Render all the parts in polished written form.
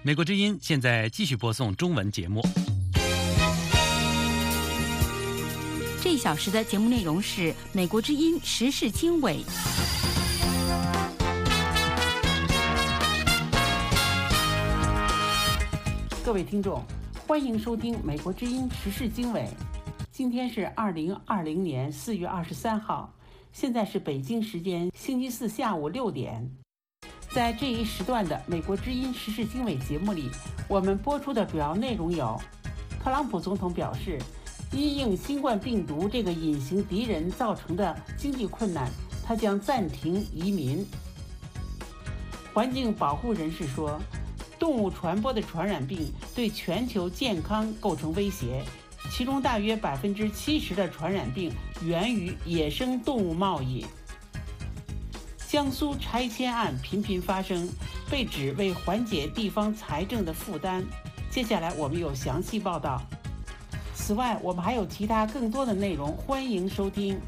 美国之音现在继续播送中文节目。 这一小时的节目内容是美国之音时事经纬。 各位听众，欢迎收听美国之音时事经纬。今天是2020年4月23号，现在是北京时间星期四下午6点。在这一时段的美国之音时事经纬节目里，我们播出的主要内容有：特朗普总统表示，因应新冠病毒这个隐形敌人造成的经济困难，他将暂停移民。环境保护人士说，动物传播的传染病对全球健康构成威胁，其中大约70%的传染病源于野生动物贸易。江苏拆迁案频频发生，被指为缓解地方财政的负担。接下来我们有详细报道。此外，我们还有其他更多的内容，欢迎收听。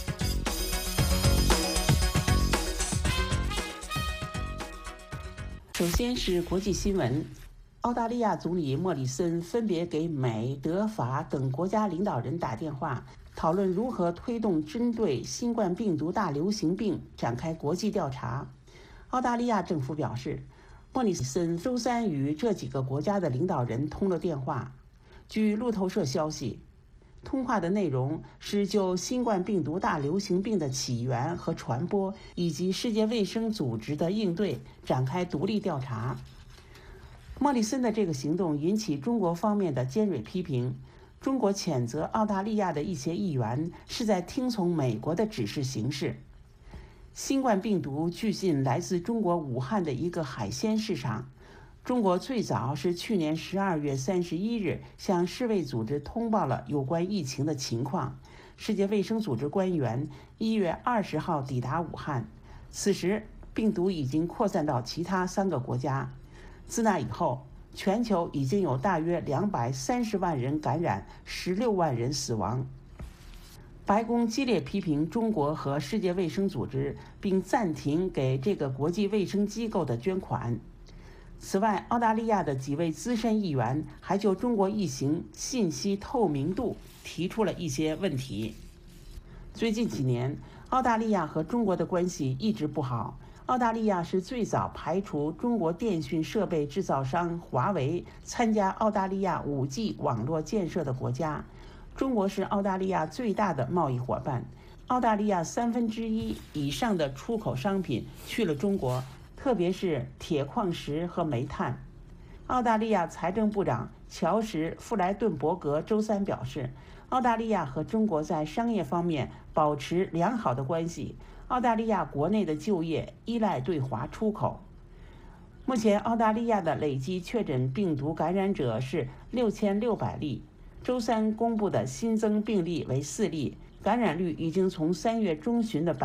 首先是国际新闻。澳大利亚总理莫里森分别给美、德、法等国家领导人打电话，讨论如何推动针对新冠病毒大流行病展开国际调查。澳大利亚政府表示，莫里森周三与这几个国家的领导人通了电话。据路透社消息，通话的内容是就新冠病毒大流行病的起源和传播，以及世界卫生组织的应对展开独立调查。莫里森的这个行动引起中国方面的尖锐批评。中国谴责澳大利亚的一些议员是在听从美国的指示行事。新冠病毒据信来自中国武汉的一个海鲜市场。中国最早是去年12月31日向世卫组织通报了有关疫情的情况。世界卫生组织官员1月20号抵达武汉，此时病毒已经扩散到其他3个国家。自那以后，全球已经有大约230万人感染，16万人死亡。白宫激烈批评中国和世界卫生组织，并暂停给这个国际卫生机构的捐款。此外，澳大利亚的几位资深议员还就中国疫情信息透明度提出了一些问题。最近几年，澳大利亚和中国的关系一直不好。澳大利亚是最早排除中国电讯设备制造商华为参加澳大利亚 5G 网络建设的国家。中国是澳大利亚最大的贸易伙伴，澳大利亚1/3以上的出口商品去了中国，特别是铁矿石和煤炭。澳大利亚财政部长乔什·富莱顿伯格周三表示，澳大利亚和中国在商业方面保持良好的关系。澳大利亚国内的就业依赖对华出口。目前，澳大利亚的累计确诊病毒感染者是6600例，周三公布的新增病例为4例，感染率已经从3月中旬的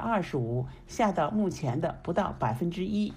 25%下到目前的不到1%。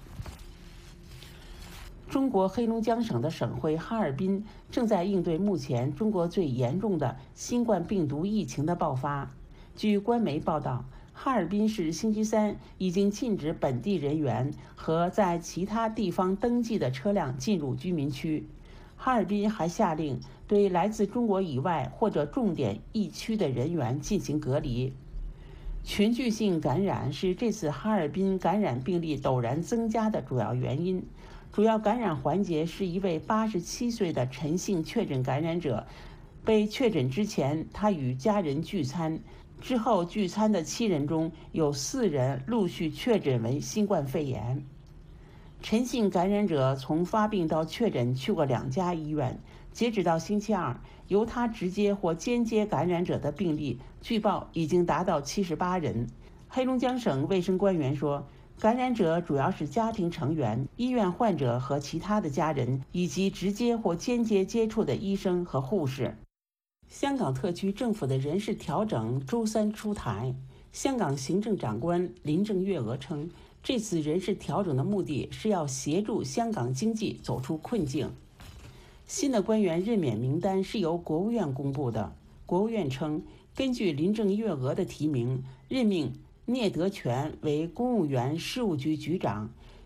中国黑龙江省的省会哈尔滨正在应对目前中国最严重的新冠病毒疫情的爆发。据官媒报道，哈尔滨市星期三已经禁止本地人员和在其他地方登记的车辆进入居民区。哈尔滨还下令对来自中国以外或者重点疫区的人员进行隔离。群聚性感染是这次哈尔滨感染病例陡然增加的主要原因。主要感染环节是一位87岁的陈姓确诊感染者，被确诊之前，他与家人聚餐。之后聚餐的7人中有4人陆续确诊为新冠肺炎。陈姓感染者从发病到确诊去过2家医院，截止到星期二，由他直接或间接感染者的病例据报已经达到78人。黑龙江省卫生官员说，感染者主要是家庭成员、医院患者和其他的家人，以及直接或间接接触的医生和护士。香港特区政府的人事调整周三出台。香港行政长官林郑月娥称，这次人事调整的目的是要协助香港经济走出困境。新的官员任免名单是由国务院公布的。国务院称，根据林郑月娥的提名，任命聂德权为公务员事务局局长，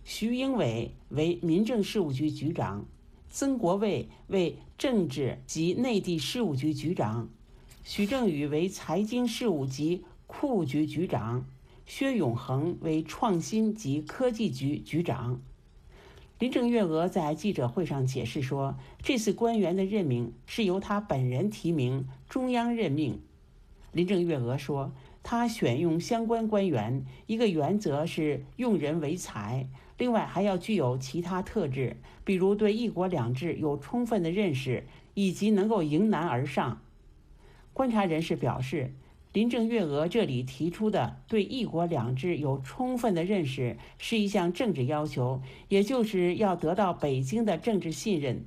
徐英伟为民政事务局局长，曾国卫为政治及内地事务局局长，许正宇为财经事务及库局局长，薛永恒为创新及科技局局长。林郑月娥在记者会上解释说，这次官员的任命是由他本人提名，中央任命。林郑月娥说，他选用相关官员，一个原则是用人为才，另外还要具有其他特质，比如对一国两制有充分的认识，以及能够迎难而上。观察人士表示，林郑月娥这里提出的对一国两制有充分的认识是一项政治要求，也就是要得到北京的政治信任。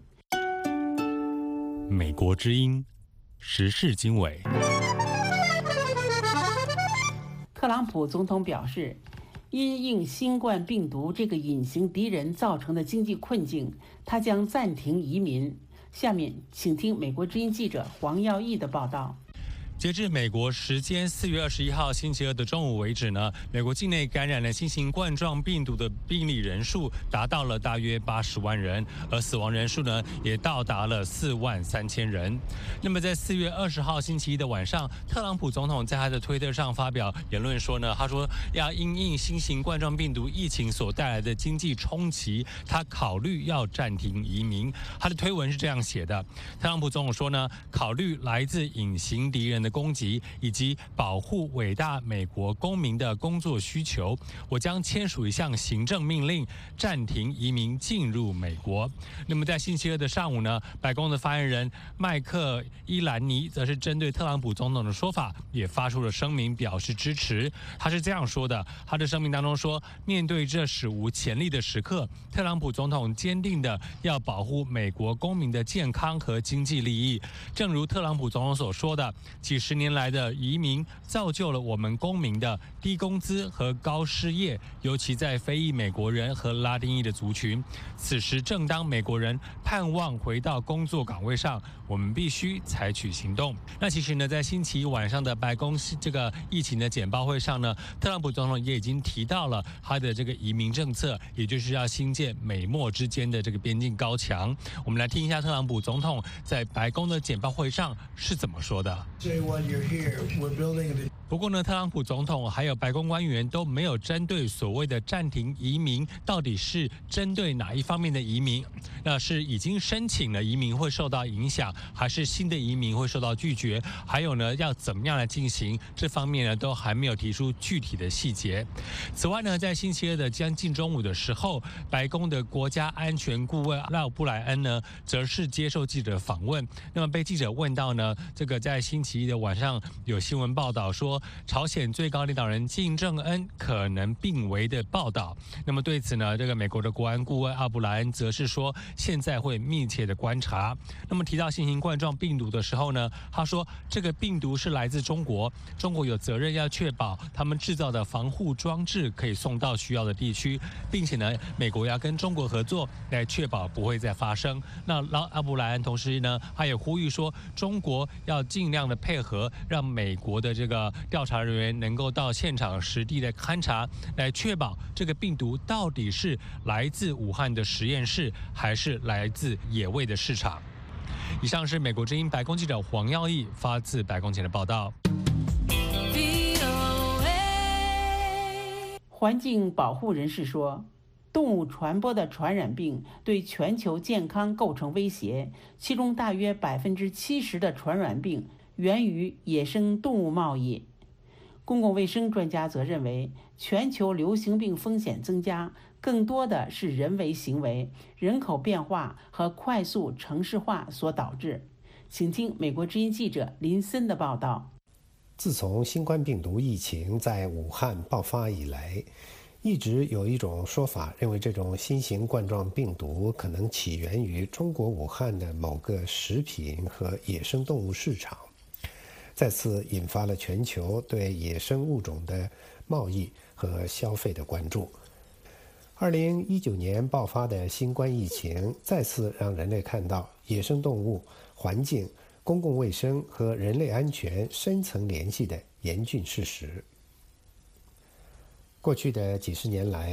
美国之音时事经纬。 特朗普总统表示，因应新冠病毒这个隐形敌人造成的经济困境，他将暂停移民。下面请听美国之音记者黄耀义的报道。 截至美国时间4月21号星期二的中午为止呢，美国境内感染了新型冠状病毒的病例人数达到了大约80万人，而死亡人数呢也到达了4万3000人。那么在4月20号星期一的晚上，特朗普总统在他的推特上发表言论说呢，他说要因应新型冠状病毒疫情所带来的经济冲击，他考虑要暂停移民。他的推文是这样写的：特朗普总统说呢，考虑来自隐形敌人的攻击以及保护伟大美国公民的工作需求，我将签署一项行政命令，暂停移民进入美国。那么在星期二的上午呢，白宫的发言人麦克伊兰尼则是针对特朗普总统的说法也发出了声明，表示支持。他是这样说的，他的声明当中说，面对这史无前例的时刻，特朗普总统坚定的要保护美国公民的健康和经济利益。正如特朗普总统所说的，几十年来的移民造就了我们公民的低工资和高失业，尤其在非裔美国人和拉丁裔的族群。此时正当美国人盼望回到工作岗位上，我们必须采取行动。那其实呢，在星期一晚上的白宫这个疫情的简报会上呢，特朗普总统也已经提到了他的这个移民政策，也就是要新建美墨之间的这个边境高墙。我们来听一下特朗普总统在白宫的简报会上是怎么说的。不过呢，特朗普总统还有白宫官员都没有针对所谓的暂停移民到底是针对哪一方面的移民，那是已经申请了移民会受到影响，还是新的移民会受到拒绝，还有呢要怎么样来进行，这方面呢都还没有提出具体的细节。此外呢，在星期二的将近中午的时候，白宫的国家安全顾问拉布莱恩呢则是接受记者访问，那么被记者问到呢，这个在星期一的晚上有新闻报道说朝鲜最高领导人金正恩可能病危的报道。那么对此呢，这个美国的国安顾问阿布莱恩则是说，现在会密切的观察。那么提到新型冠状病毒的时候呢，他说这个病毒是来自中国，中国有责任要确保他们制造的防护装置可以送到需要的地区，并且呢，美国要跟中国合作来确保不会再发生。那阿布莱恩同时呢，他也呼吁说，中国要尽量的配合，让美国的这个调查人员能够到现场实地的勘察，来确保这个病毒到底是来自武汉的实验室，还是来自野味的市场。以上是美国之音白宫记者黄耀义发自白宫前的报道。 环境保护人士说，动物传播的传染病对全球健康构成威胁，其中大约70%的传染病源于野生动物贸易。公共卫生专家则认为，全球流行病风险增加更多的是人为行为、人口变化和快速城市化所导致。请听美国之音记者林森的报道。 自从新冠病毒疫情在武汉爆发以来，一直有一种说法认为这种新型冠状病毒可能起源于中国武汉的某个食品和野生动物市场，再次引发了全球对野生物种的贸易和消费的关注。2019年爆发的新冠疫情再次让人类看到野生动物、环境、公共卫生和人类安全深层联系的严峻事实。过去的几十年来，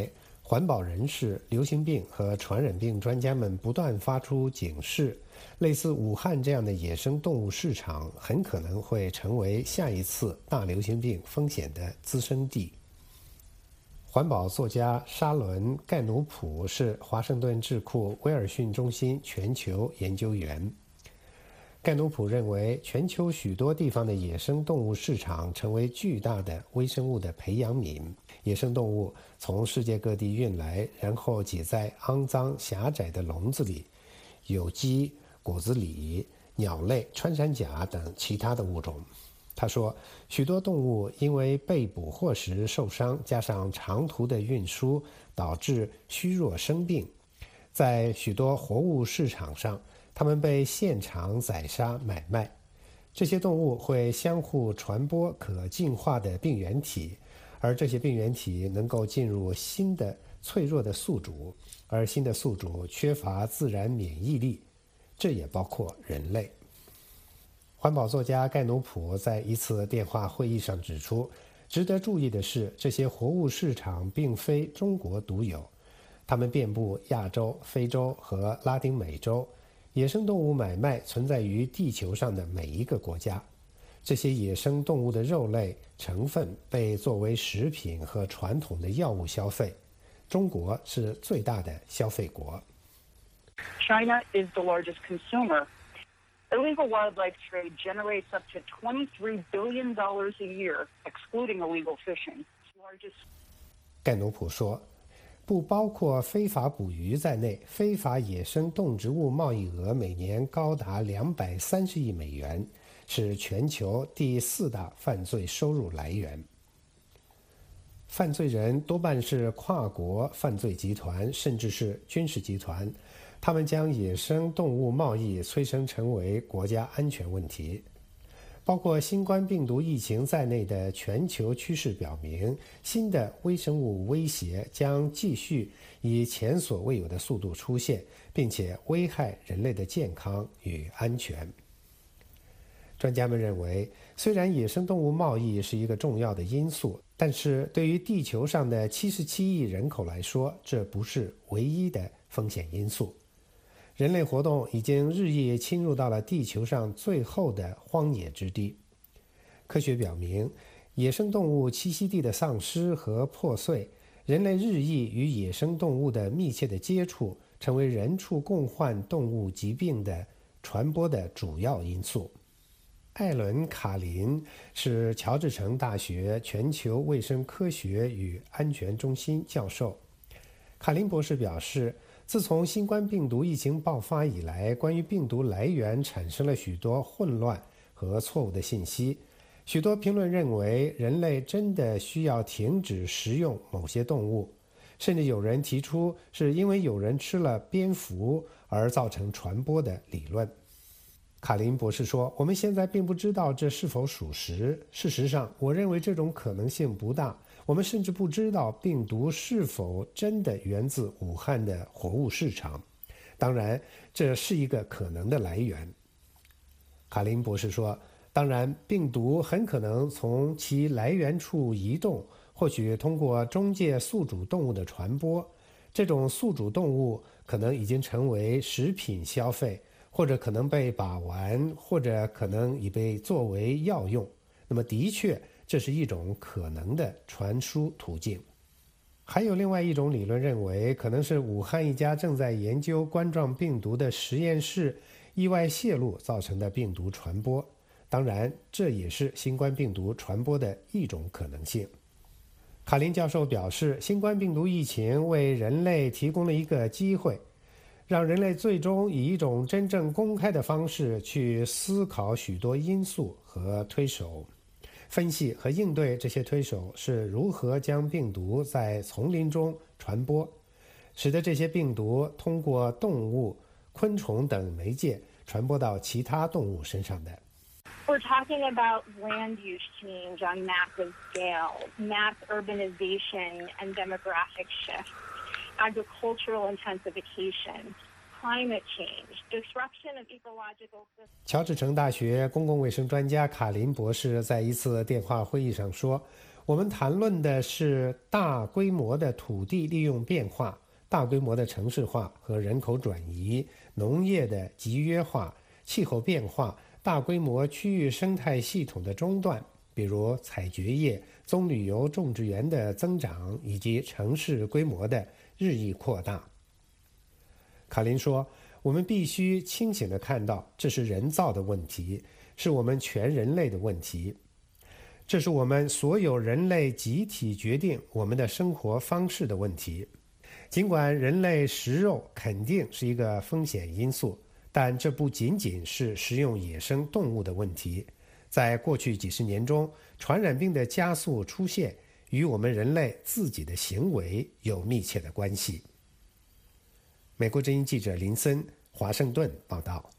环保人士、流行病和传染病专家们不断发出警示，类似武汉这样的野生动物市场很可能会成为下一次大流行病风险的滋生地。环保作家沙伦·盖努普是华盛顿智库威尔逊中心全球研究员。盖努普认为，全球许多地方的野生动物市场成为巨大的微生物的培养皿，野生动物从世界各地运来，然后挤在肮脏狭窄的笼子里，有鸡、果子狸、鸟类、穿山甲等其他的物种。他说，许多动物因为被捕获时受伤，加上长途的运输，导致虚弱生病。在许多活物市场上，它们被现场宰杀买卖。这些动物会相互传播可进化的病原体，而这些病原体能够进入新的脆弱的宿主，而新的宿主缺乏自然免疫力，这也包括人类。环保作家盖努普在一次电话会议上指出，值得注意的是，这些活物市场并非中国独有，它们遍布亚洲、非洲和拉丁美洲。野生动物买卖存在于地球上的每一个国家，这些野生动物的肉类成分被作为食品和传统的药物消费。中国是最大的消费国。 China is the largest consumer. Illegal wildlife trade generates up to $23 billion a year, excluding illegal fishing. 盖努普说，不包括非法捕鱼在内，非法野生动植物贸易额每年高达230亿美元，是全球第4大犯罪收入来源。犯罪人多半是跨国犯罪集团，甚至是军事集团，他们将野生动物贸易催生成为国家安全问题。包括新冠病毒疫情在内的全球趋势表明，新的微生物威胁将继续以前所未有的速度出现，并且危害人类的健康与安全。专家们认为，虽然野生动物贸易是一个重要的因素，但是对于地球上的77亿人口来说，这不是唯一的风险因素。人类活动已经日益侵入到了地球上最后的荒野之地。科学表明，野生动物栖息地的丧失和破碎，人类日益与野生动物的密切的接触，成为人畜共患动物疾病的传播的主要因素。艾伦·卡林是乔治城大学全球卫生科学与安全中心教授。卡林博士表示，自从新冠病毒疫情爆发以来，关于病毒来源产生了许多混乱和错误的信息。许多评论认为，人类真的需要停止食用某些动物，甚至有人提出是因为有人吃了蝙蝠而造成传播的理论。卡林博士说，我们现在并不知道这是否属实。事实上，我认为这种可能性不大。我们甚至不知道病毒是否真的源自武汉的活物市场。当然，这是一个可能的来源。卡林博士说，当然，病毒很可能从其来源处移动，或许通过中介宿主动物的传播。这种宿主动物可能已经成为食品消费，或者可能被把玩，或者可能已被作为药用。那么的确，这是一种可能的传输途径。还有另外一种理论认为，可能是武汉一家正在研究冠状病毒的实验室意外泄露造成的病毒传播。当然，这也是新冠病毒传播的一种可能性。卡林教授表示，新冠病毒疫情为人类提供了一个机会，让人类最终以一种真正公开的方式去思考许多因素和推手，分析和应对这些推手是如何将病毒在丛林中传播，使得这些病毒通过动物、昆虫等媒介传播到其他动物身上的。 We're talking about land use change on massive scale, mass urbanization and demographic shift, agricultural intensification, climate change, disruption of ecological systems. 乔治城大学公共卫生专家卡林博士在一次电话会议上说，我我们谈论的是大规模的土地利用变化、大规模的城市化和人口转移、农业的集约化、气候变化、大规模区域生态系统的中断，比如采掘业、棕榈油种植园的增长以及城市规模的日益扩大。卡林说，我们必须清醒地看到，这是人造的问题，是我们全人类的问题。这是我们所有人类集体决定我们的生活方式的问题。尽管人类食肉肯定是一个风险因素，但这不仅仅是食用野生动物的问题。在过去几十年中，传染病的加速出现与我们人类自己的行为有密切的关系。美国之音记者林森，华盛顿报道。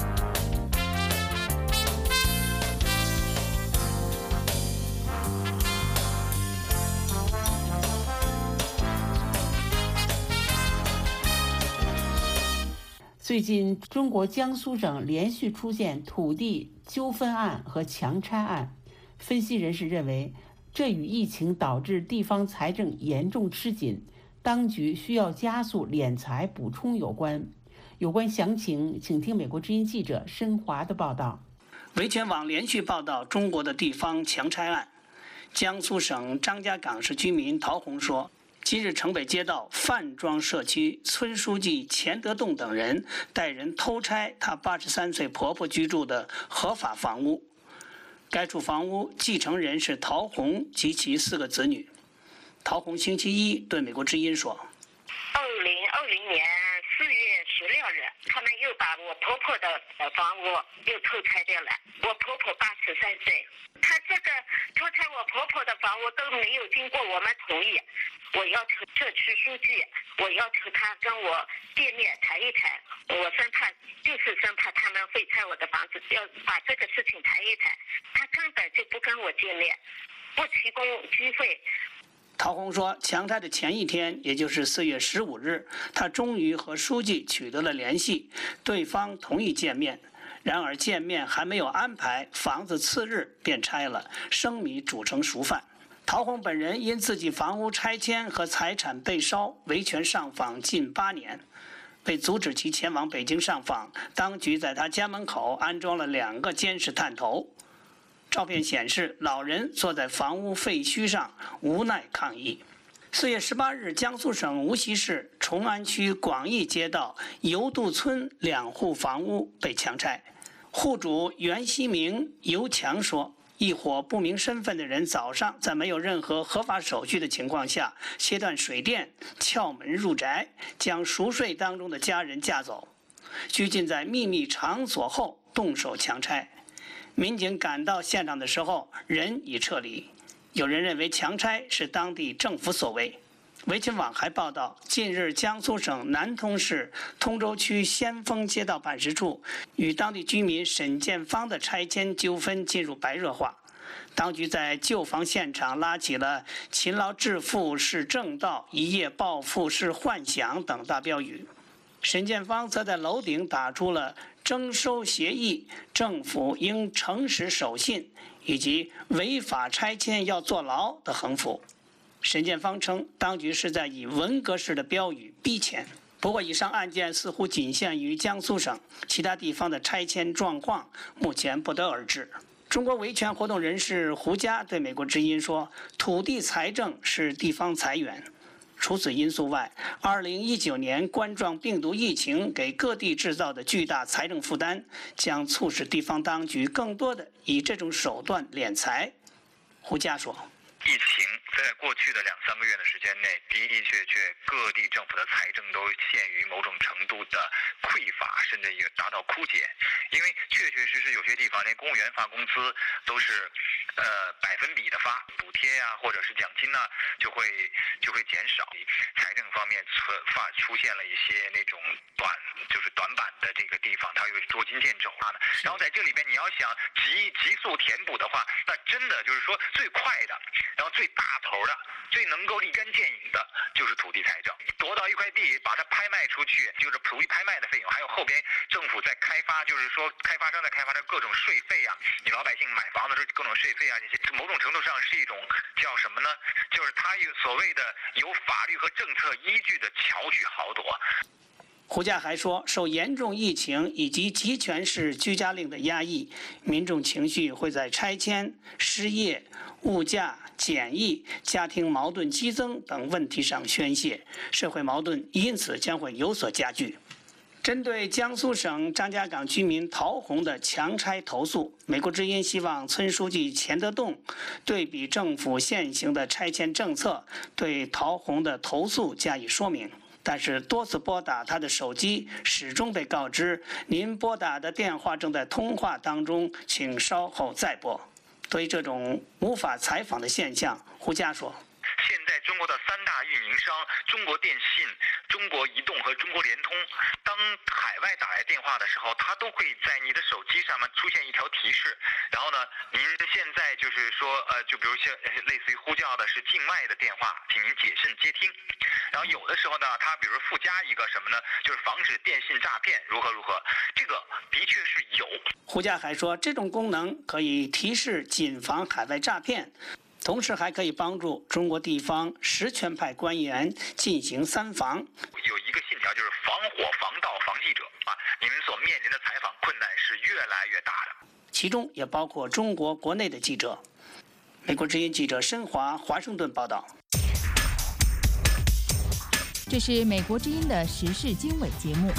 最近，中国江苏省连续出现土地纠纷案和强拆案。分析人士认为，这与疫情导致地方财政严重吃紧，当局需要加速敛财补充有关。有关详情，请听美国之音记者申华的报道。 维权网连续报道中国的地方强拆案。江苏省张家港市居民陶红说，今日城北街道范庄社区村书记钱德栋等人带人偷拆他83岁婆婆居住的合法房屋。该处房屋继承人是陶红及其4个子女。陶红星期一对美国之音说 ，2020年4月16日，他们又把我婆婆的房屋又偷拆掉了。我婆婆83岁，他这个偷拆我婆婆的房屋都没有经过我们同意。我要求社区书记，我要求他跟我见面谈一谈，我生怕他们会拆我的房子，要把这个事情谈一谈。他根本就不跟我见面，不提供机会。 陶红说，强拆的前一天，也就是4月15日，他终于和书记取得了联系，对方同意见面。然而见面还没有安排，房子次日便拆了，生米煮成熟饭。陶红本人因自己房屋拆迁和财产被烧，维权上访近8年。为阻止其前往北京上访，当局在他家门口安装了2个监视探头。照片显示，老人坐在房屋废墟上，无奈抗议。4月18日，江苏省无锡市崇安区广义街道油渡村2户房屋被强拆。户主袁希明、尤强说，一伙不明身份的人早上在没有任何合法手续的情况下，切断水电，撬门入宅，将熟睡当中的家人架走，拘禁在秘密场所后动手强拆。民警赶到现场的时候，人已撤离。有人认为强拆是当地政府所为。维权网还报道，近日江苏省南通市通州区先锋街道办事处与当地居民沈建芳的拆迁纠纷进入白热化。当局在旧房现场拉起了“勤劳致富是正道，一夜暴富是幻想”等大标语。沈建芳则在楼顶打出了征收协议、政府应诚实守信以及违法拆迁要坐牢的横幅。沈建芳称，当局是在以文革式的标语逼迁。不过，以上案件似乎仅限于江苏省，其他地方的拆迁状况目前不得而知。中国维权活动人士胡佳对美国之音说，土地财政是地方财源。除此因素外，2019年冠状病毒疫情给各地制造的巨大财政负担，将促使地方当局更多的以这种手段敛财。胡佳说， 疫情在过去的2-3个月的时间内，的确各地政府的财政都陷于某种程度的匮乏，甚至也达到枯竭。因为确实有些地方连公务员发工资都是百分比的发，补贴呀或者是奖金呢就会减少。财政方面出现了一些那种短板的这个地方，它要有捉襟见肘啊的。然后在这里边你要想急速填补的话，那真的就是说最快的，然后最大头的，最能够立竿见影的就是土地财政。夺到一块地，把它拍卖出去，就是土地拍卖的费用，还有后边政府在开发，就是说开发商在开发的各种税费啊，你老百姓买房子时候各种税费啊，这些某种程度上是一种叫什么呢？就是它有所谓的有法律和政策依据的巧取豪夺。 胡佳还说，受严重疫情以及集权式居家令的压抑，民众情绪会在拆迁、失业、物价、检疫、家庭矛盾激增等问题上宣泄，社会矛盾因此将会有所加剧。针对江苏省张家港居民陶红的强拆投诉，美国之音希望村书记钱德栋对比政府现行的拆迁政策，对陶红的投诉加以说明。但是多次拨打他的手机，始终被告知您拨打的电话正在通话当中，请稍后再拨。对于这种无法采访的现象，胡佳说。 现在中国的3大运营商中国电信、中国移动和中国联通，当海外打来电话的时候，它都会在你的手机上面出现一条提示，然后呢，您现在就是说就比如像类似于呼叫的是境外的电话，请您谨慎接听。然后有的时候呢，它比如附加一个什么呢，就是防止电信诈骗如何如何，这个的确是有。 胡佳还说，这种功能可以提示谨防海外诈骗，同时还可以帮助中国地方实权派官员进行3防。 有一个信条就是防火、防盗、防记者啊，你们所面临的采访困难是越来越大的， 其中也包括中国国内的记者。美国之音记者申华华盛顿报道。 这是美国之音的时事经纬节目。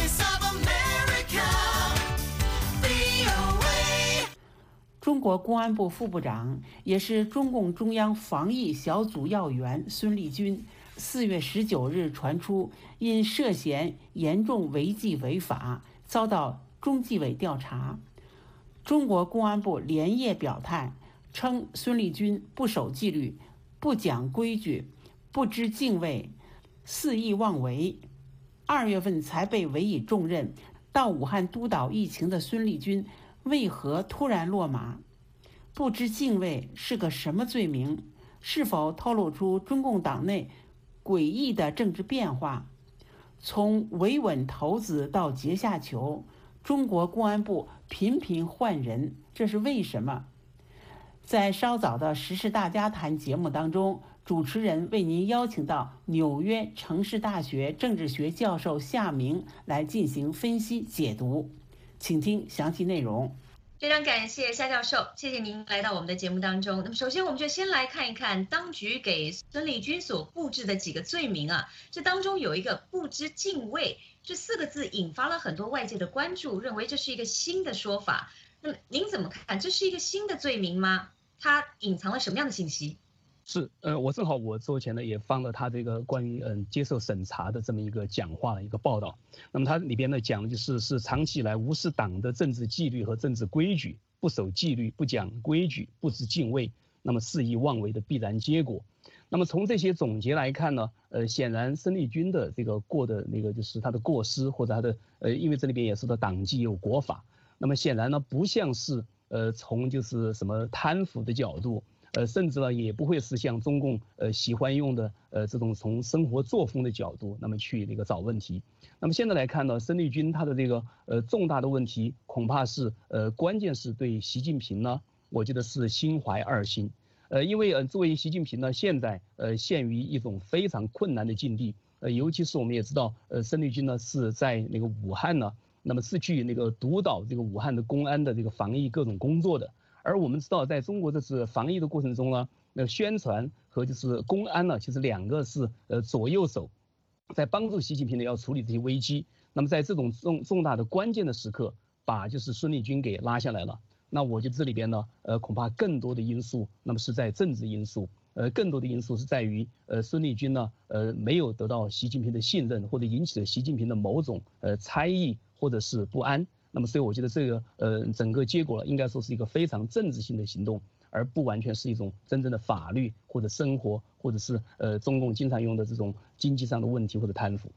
中国公安部副部长，也是中共中央防疫小组要员孙立军，4月19日传出因涉嫌严重违纪违法，遭到中纪委调查。中国公安部连夜表态，称孙立军不守纪律、不讲规矩、不知敬畏、肆意妄为。2月份才被委以重任，到武汉督导疫情的孙立军为何突然落马？不知敬畏是个什么罪名？是否透露出中共党内诡异的政治变化？从维稳头子到阶下囚，中国公安部频频换人，这是为什么？在稍早的时事大家谈节目当中，主持人为您邀请到纽约城市大学政治学教授夏明来进行分析解读，请听详细内容。 非常感谢夏教授，谢谢您来到我们的节目当中。那么首先我们就先来看一看当局给孙立军所布置的几个罪名啊，这当中有一个不知敬畏，这4个字引发了很多外界的关注，认为这是一个新的说法。那么您怎么看？这是一个新的罪名吗？它隐藏了什么样的信息？ 是，我正好我之前呢也放了他这个关于接受审查的这么一个讲话的一个报道。那么他里边呢讲的是长期以来无视党的政治纪律和政治规矩，不守纪律、不讲规矩、不知敬畏，那么肆意妄为的必然结果。那么从这些总结来看呢，显然孙立军的这个过的那个就是他的过失或者他的因为这里边也说到党纪有国法，那么显然呢不像是从就是什么贪腐的角度。甚至呢也不会是像中共喜欢用的这种从生活作风的角度，那么去那个找问题。那么现在来看呢，孙立军他的这个重大的问题恐怕是关键是对习近平呢，我觉得是心怀2心。因为作为习近平呢，现在陷于一种非常困难的境地。尤其是我们也知道，孙立军呢是在那个武汉呢，那么是去那个督导这个武汉的公安的这个防疫各种工作的。而我们知道，在中国这次防疫的过程中呢，那宣传和就是公安呢，其实2个是左右手，在帮助习近平呢要处理这些危机。那么在这种重大的关键的时刻，把就是孙立军给拉下来了。那我觉得这里边呢，恐怕更多的因素，那么是在政治因素，更多的因素是在于孙立军呢，没有得到习近平的信任，或者引起了习近平的某种猜疑或者是不安。那么，所以我觉得这个整个结果应该说是一个非常政治性的行动，而不完全是一种真正的法律或者生活，或者是中共经常用的这种经济上的问题或者贪腐。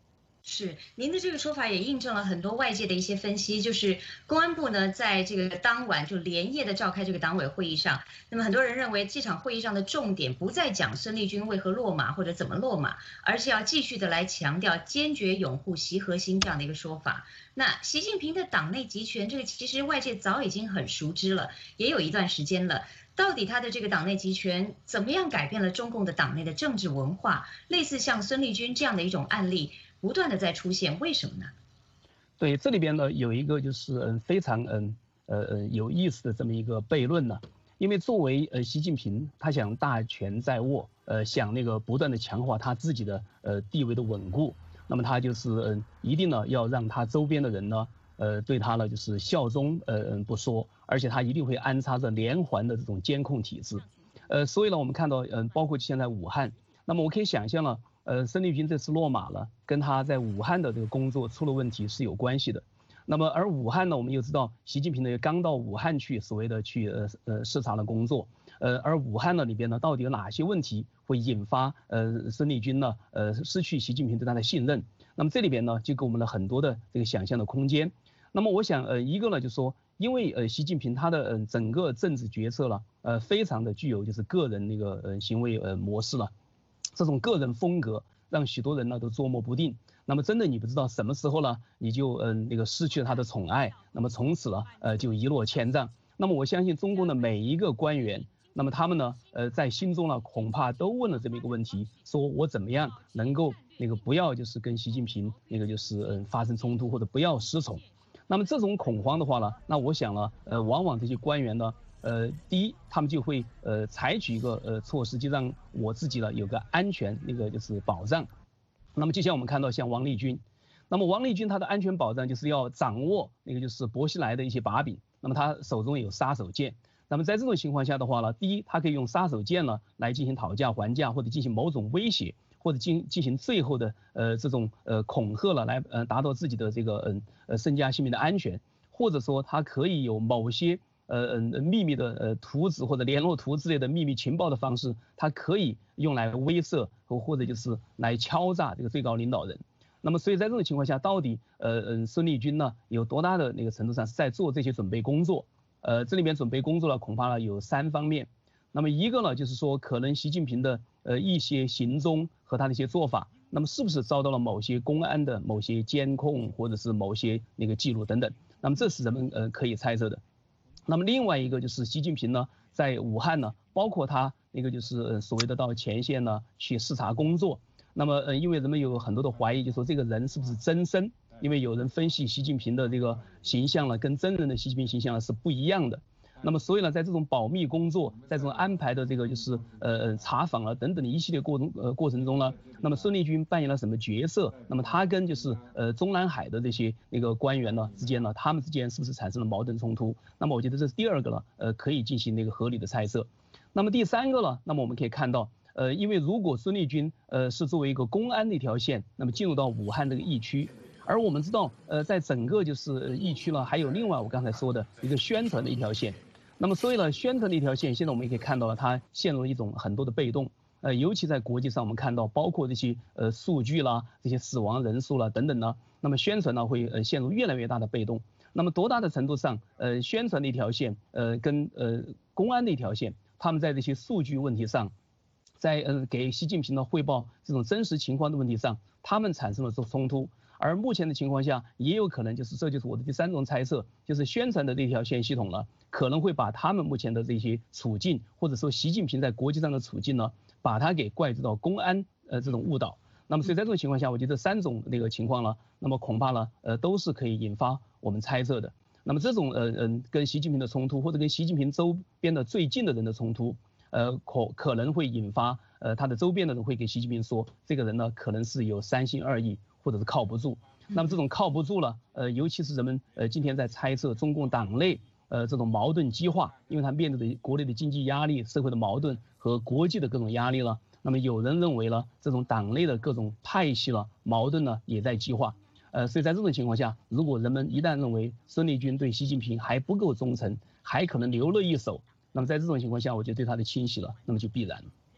是，您的这个说法也印证了很多外界的一些分析，就是公安部呢在这个当晚就连夜的召开这个党委会议上，那么很多人认为这场会议上的重点不再讲孙立军为何落马或者怎么落马，而是要继续的来强调坚决拥护习核心这样的一个说法。那习近平的党内集权，这个其实外界早已经很熟知了，也有一段时间了。到底他的这个党内集权怎么样改变了中共的党内的政治文化？类似像孙立军这样的一种案例不断的在出现，为什么呢？ 对，这里边呢有一个就是非常有意思的这么一个悖论呢，因为作为习近平，他想大权在握，想那个不断的强化他自己的地位的稳固，那么他就是一定呢要让他周边的人呢对他呢就是效忠不说，而且他一定会安插着连环的这种监控体制，所以呢我们看到包括现在武汉，那么我可以想象了。孙立军这次落马了，跟他在武汉的这个工作出了问题是有关系的。那么而武汉呢，我们又知道习近平呢刚到武汉去，所谓的去视察了工作。而武汉呢里边呢，到底有哪些问题会引发孙立军呢失去习近平对他的信任？那么这里边呢就给我们了很多的这个想象的空间。那么我想一个呢就是说，因为习近平他的整个政治决策了非常的具有就是个人那个行为模式了。这种个人风格让许多人呢都捉摸不定，那么真的你不知道什么时候呢你就那个失去了他的宠爱，那么从此呢就一落千丈。那么我相信中共的每一个官员，那么他们呢在心中呢恐怕都问了这么一个问题，说我怎么样能够那个不要就是跟习近平那个就是发生冲突，或者不要失宠。那么这种恐慌的话呢，那我想呢往往这些官员呢第一，他们就会采取一个措施，就让我自己呢有个安全那个就是保障。那么就像我们看到像王立军，那么王立军他的安全保障就是要掌握那个就是薄熙来的一些把柄，那么他手中有杀手锏。那么在这种情况下的话呢，第一，他可以用杀手锏呢来进行讨价还价，或者进行某种威胁，或者进行最后的这种恐吓了，来达到自己的这个身家性命的安全，或者说他可以有某些秘密的图纸或者联络图之类的秘密情报的方式，它可以用来威慑或者就是来敲诈这个最高领导人。那么所以在这种情况下，到底孙立军呢有多大的那个程度上是在做这些准备工作？这里面准备工作呢恐怕呢有3方面。那么一个呢就是说，可能习近平的一些行踪和他的一些做法，那么是不是遭到了某些公安的某些监控，或者是某些那个记录等等？那么这是人们可以猜测的。那么另外一个就是习近平呢，在武汉呢，包括他那个就是所谓的到前线呢去视察工作。那么因为人们有很多的怀疑，就说这个人是不是真身？因为有人分析习近平的这个形象呢，跟真人的习近平形象呢是不一样的。那么所以呢，在这种保密工作，在这种安排的这个就是查访啊等等的一系列过程中呢，那么孙立军扮演了什么角色？那么他跟就是中南海的这些那个官员呢之间呢，他们之间是不是产生了矛盾冲突？那么我觉得这是第二个了，可以进行那个合理的猜测。那么第3个呢，那么我们可以看到，因为如果孙立军是作为一个公安的一条线，那么进入到武汉这个疫区。而我们知道，在整个就是疫区呢，还有另外我刚才说的一个宣传的一条线。那么所以呢，宣传的一条线，现在我们也可以看到了，它陷入了一种很多的被动。尤其在国际上，我们看到包括这些数据啦、这些死亡人数啦等等呢，那么宣传呢会陷入越来越大的被动。那么多大的程度上，宣传的一条线，跟公安的一条线，他们在这些数据问题上，在给习近平的汇报这种真实情况的问题上，他们产生了冲突。而目前的情况下，也有可能就是这就是我的第3种猜测，就是宣传的这条线系统呢，可能会把他们目前的这些处境，或者说习近平在国际上的处境呢，把它给怪罪到公安这种误导。那么所以在这种情况下，我觉得3种那个情况呢，那么恐怕呢都是可以引发我们猜测的。那么这种跟习近平的冲突，或者跟习近平周边的最近的人的冲突，可能会引发他的周边的人会给习近平说，这个人呢可能是有3心2意。或者是靠不住，那么这种靠不住了，尤其是人们今天在猜测中共党内这种矛盾激化，因为他面对的国内的经济压力、社会的矛盾和国际的各种压力了。那么有人认为呢，这种党内的各种派系了矛盾呢也在激化。所以在这种情况下，如果人们一旦认为孙立军对习近平还不够忠诚，还可能留了一手，那么在这种情况下，我觉得对他的清洗了，那么就必然。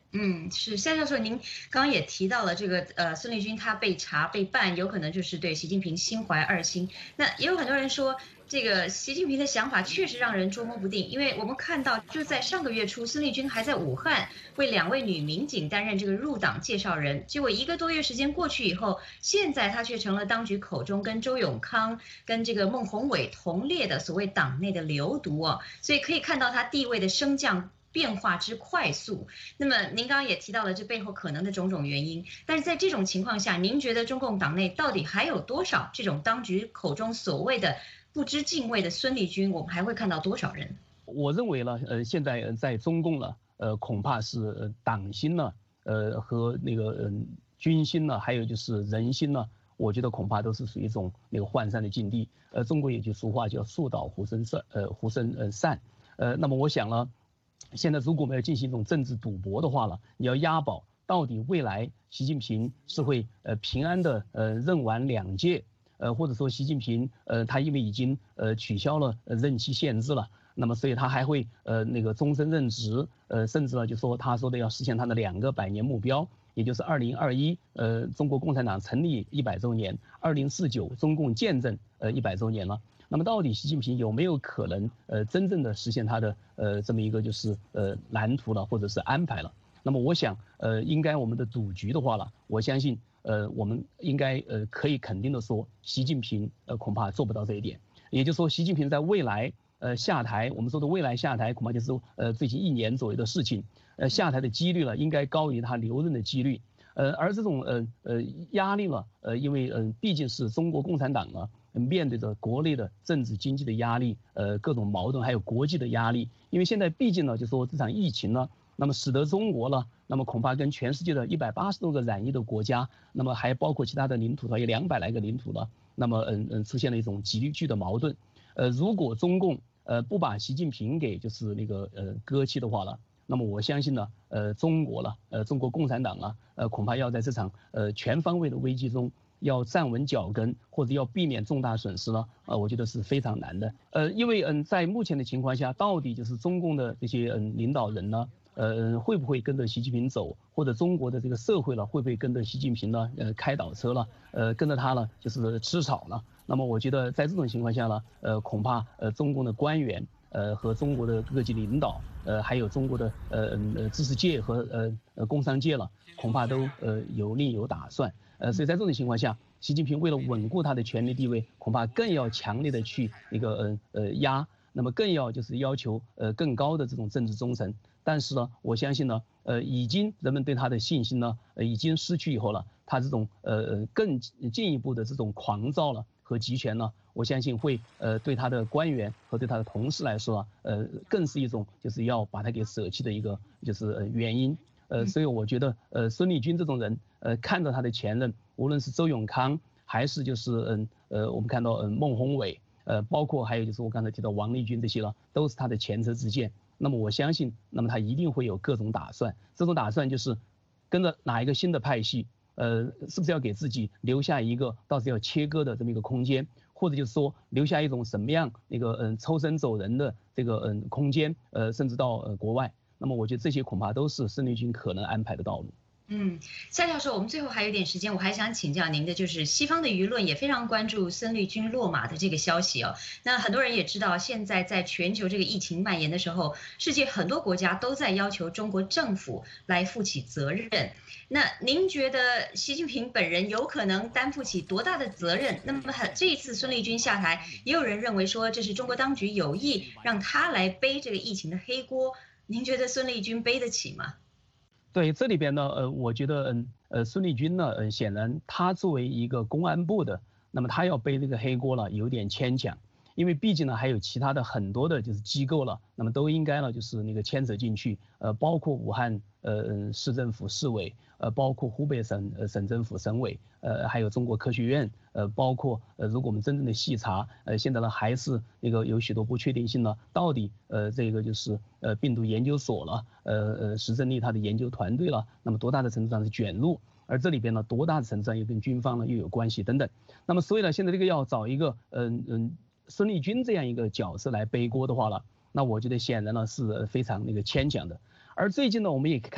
是夏教授，您刚刚也提到了这个孙立军他被查被办，有可能就是对习近平心怀二心。那也有很多人说，这个习近平的想法确实让人捉摸不定，因为我们看到就在上个月初，孙立军还在武汉为2位女民警担任这个入党介绍人，结果1个多月时间过去以后，现在他却成了当局口中跟周永康、跟这个孟宏伟同列的所谓党内的流毒哦，所以可以看到他地位的升降变化之快速。那么您刚刚也提到了这背后可能的种种原因，但是在这种情况下，您觉得中共党内到底还有多少这种当局口中所谓的不知敬畏的孙立军？我们还会看到多少人？ 我认为呢，现在在中共呢，恐怕是党心呢，和那个军心呢，还有就是人心呢，我觉得恐怕都是属于一种那个涣散的境地。中国有句俗话叫树倒猢狲散。那么我想呢，现在如果我们要进行一种政治赌博的话呢，你要押宝到底未来习近平是会平安的任完2届，或者说习近平他因为已经取消了任期限制了，那么所以他还会那个终身任职，甚至呢就说他说的要实现他的2个100年目标，也就是2021中国共产党成立100周年，2049中共建政100周年了。那么到底习近平有没有可能真正的实现他的这么一个就是蓝图了，或者是安排了？那么我想应该我们的赌局的话了，我相信我们应该可以肯定的说，习近平恐怕做不到这一点。也就是说，习近平在未来下台，我们说的未来下台恐怕就是最近1年左右的事情，下台的几率呢应该高于他留任的几率。而这种压力呢，因为毕竟是中国共产党呢面对着国内的政治经济的压力，各种矛盾，还有国际的压力。因为现在毕竟呢，就说这场疫情呢，那么使得中国呢，那么恐怕跟全世界的180多个染疫的国家，那么还包括其他的领土，有200来个领土呢，那么出现了一种急剧的矛盾。如果中共不把习近平给就是那个割弃的话呢，那么我相信呢，中国了，中国共产党啊，恐怕要在这场全方位的危机中要站稳脚跟，或者要避免重大损失呢，我觉得是非常难的。因为在目前的情况下，到底就是中共的这些领导人呢，会不会跟着习近平走，或者中国的这个社会呢，会不会跟着习近平呢，开倒车了，跟着他呢，就是吃草了？那么我觉得在这种情况下呢，恐怕中共的官员和中国的各级领导，还有中国的知识界和工商界了，恐怕都有另有打算。所以在这种情况下，习近平为了稳固他的权力地位，恐怕更要强烈的去那个压，那么更要就是要求更高的这种政治忠诚。但是呢，我相信呢，已经人们对他的信心呢，已经失去以后了，他这种更进一步的这种狂躁了和集权呢，我相信会对他的官员和对他的同事来说更是一种就是要把他给舍弃的一个就是原因。所以我觉得孙立军这种人，看着他的前任，无论是周永康，还是就是我们看到孟宏伟，包括还有就是我刚才提到王立军这些了，都是他的前车之鉴。那么我相信，那么他一定会有各种打算。这种打算就是跟着哪一个新的派系，是不是要给自己留下一个到时要切割的这么一个空间，或者就是说留下一种什么样那个抽身走人的这个空间，甚至到国外。那么我觉得这些恐怕都是孙立军可能安排的道路。 夏教授，我们最后还有点时间，我还想请教您的，就是西方的舆论也非常关注孙立军落马的这个消息哦。那很多人也知道，现在在全球这个疫情蔓延的时候，世界很多国家都在要求中国政府来负起责任。那您觉得习近平本人有可能担负起多大的责任？那么这一次孙立军下台，也有人认为说这是中国当局有意让他来背这个疫情的黑锅。您觉得孙立军背得起吗？ 对，这里边呢，我觉得孙立军呢，显然他作为一个公安部的，那么他要背这个黑锅了，有点牵强，因为毕竟呢还有其他的很多的就是机构了，那么都应该呢就是那个牵扯进去，包括武汉市政府市委，包括湖北省政府省委，还有中国科学院，包括如果我们真正的细查，现在呢还是那个有许多不确定性呢，到底这个就是病毒研究所了，石正丽他的研究团队了，那么多大的程度上是卷入，而这里边呢多大的程度上又跟军方呢又有关系等等，那么所以呢现在这个要找一个孙立军这样一个角色来背锅的话了，那我觉得显然呢是非常那个牵强的。而最近呢，我们也可以看到，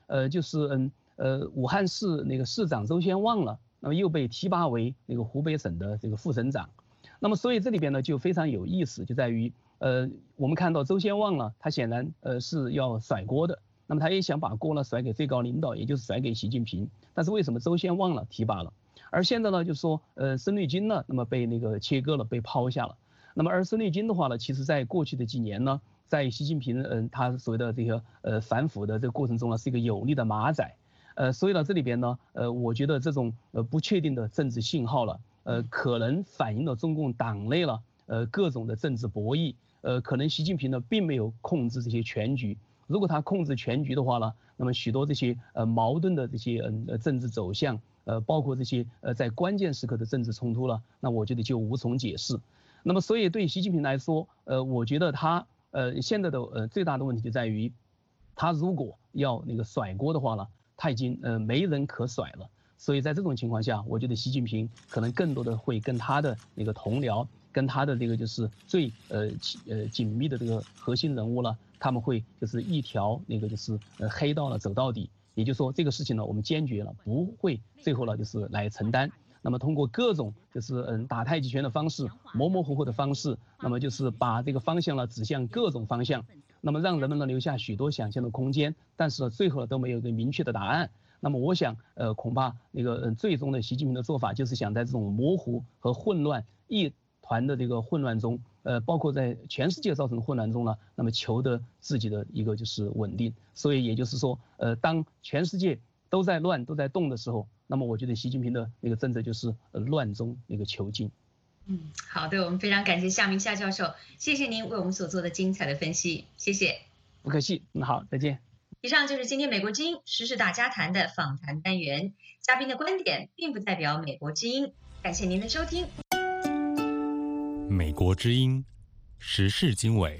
就是武汉市那个市长周先旺了，那么又被提拔为那个湖北省的这个副省长。那么所以这里边呢就非常有意思，就在于我们看到周先旺呢，他显然是要甩锅的，那么他也想把锅呢甩给最高领导，也就是甩给习近平。但是为什么周先旺了提拔了，而现在呢就是说孙立军呢，那么被那个切割了，被抛下了。那么而孙立军的话呢，其实在过去的几年呢，在习近平他所谓的这个反腐的这个过程中呢，是一个有力的马仔。所以呢这里边呢我觉得这种不确定的政治信号了，可能反映了中共党内了各种的政治博弈。可能习近平呢并没有控制这些全局，如果他控制全局的话呢，那么许多这些矛盾的这些政治走向，包括这些在关键时刻的政治冲突了，那我觉得就无从解释。那么所以对习近平来说，我觉得他现在的最大的问题就在于，他如果要那个甩锅的话呢，他已经没人可甩了。所以在这种情况下，我觉得习近平可能更多的会跟他的那个同僚，跟他的这个就是最紧密的这个核心人物呢，他们会就是一条那个就是黑道呢走到底。也就是说这个事情呢，我们坚决了不会最后呢就是来承担。那么通过各种就是打太极拳的方式，模模糊糊的方式，那么就是把这个方向呢指向各种方向，那么让人们呢留下许多想象的空间，但是呢最后都没有一个明确的答案。那么我想恐怕那个最终的习近平的做法就是想在这种模糊和混乱一团的这个混乱中，包括在全世界造成混乱中呢，那么求得自己的一个就是稳定。所以也就是说当全世界都在乱都在动的时候，那么我觉得习近平的那个政策就是乱中那个求静。 好的，我们非常感谢夏明夏教授，谢谢您为我们所做的精彩的分析，谢谢。 不客气，好，再见。 以上就是今天美国之音时事大家谈的访谈单元，嘉宾的观点并不代表美国之音，感谢您的收听。 美国之音时事经纬。